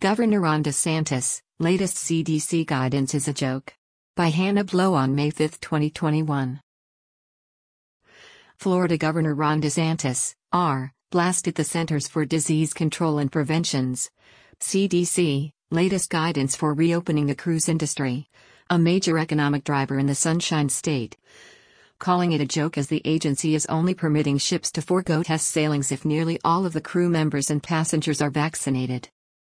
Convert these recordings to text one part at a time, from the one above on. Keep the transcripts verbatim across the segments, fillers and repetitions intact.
Governor Ron DeSantis, latest C D C guidance is a joke. By Hannah Blow on May fifth, twenty twenty-one. Florida Governor Ron DeSantis, R, blasted the Centers for Disease Control and Prevention's C D C latest guidance for reopening the cruise industry, a major economic driver in the Sunshine State, calling it a joke as the agency is only permitting ships to forego test sailings if nearly all of the crew members and passengers are vaccinated.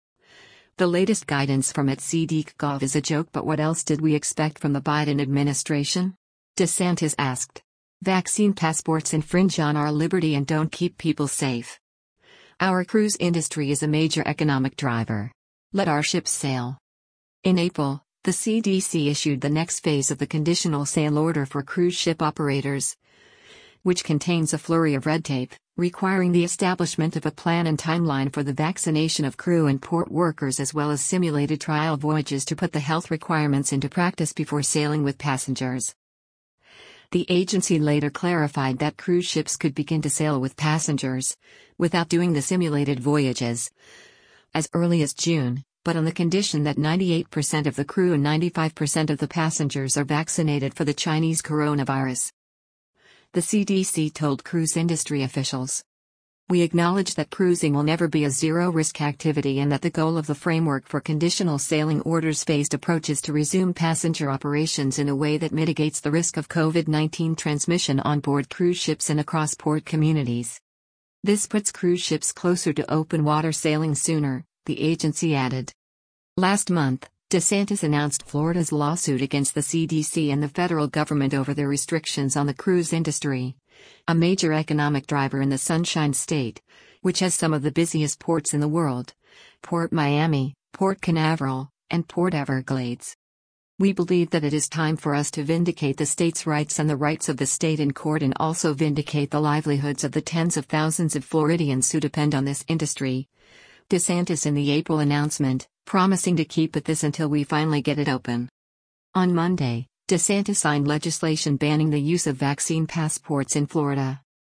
The latest guidance from at C D C Gov is a joke, but what else did we expect from the Biden administration? DeSantis asked. Vaccine passports infringe on our liberty and don't keep people safe. Our cruise industry is a major economic driver. Let our ships sail. In April, the C D C issued the next phase of the conditional sail order for cruise ship operators, which contains a flurry of red tape, requiring the establishment of a plan and timeline for the vaccination of crew and port workers, as well as simulated trial voyages to put the health requirements into practice before sailing with passengers. The agency later clarified that cruise ships could begin to sail with passengers, without doing the simulated voyages, as early as June, but on the condition that ninety-eight percent of the crew and ninety-five percent of the passengers are vaccinated for the Chinese coronavirus. The C D C told cruise industry officials, "We acknowledge that cruising will never be a zero-risk activity and that the goal of the framework for conditional sailing orders phased approach is to resume passenger operations in a way that mitigates the risk of COVID nineteen transmission on board cruise ships and across port communities. This puts cruise ships closer to open water sailing sooner," the agency added. Last month, DeSantis announced Florida's lawsuit against the C D C and the federal government over their restrictions on the cruise industry, a major economic driver in the Sunshine State, which has some of the busiest ports in the world: Port Miami, Port Canaveral, and Port Everglades. "We believe that it is time for us to vindicate the state's rights and the rights of the state in court, and also vindicate the livelihoods of the tens of thousands of Floridians who depend on this industry," DeSantis in the April announcement, promising to keep at this until we finally get it open. On Monday, DeSantis signed legislation banning the use of vaccine passports in Florida.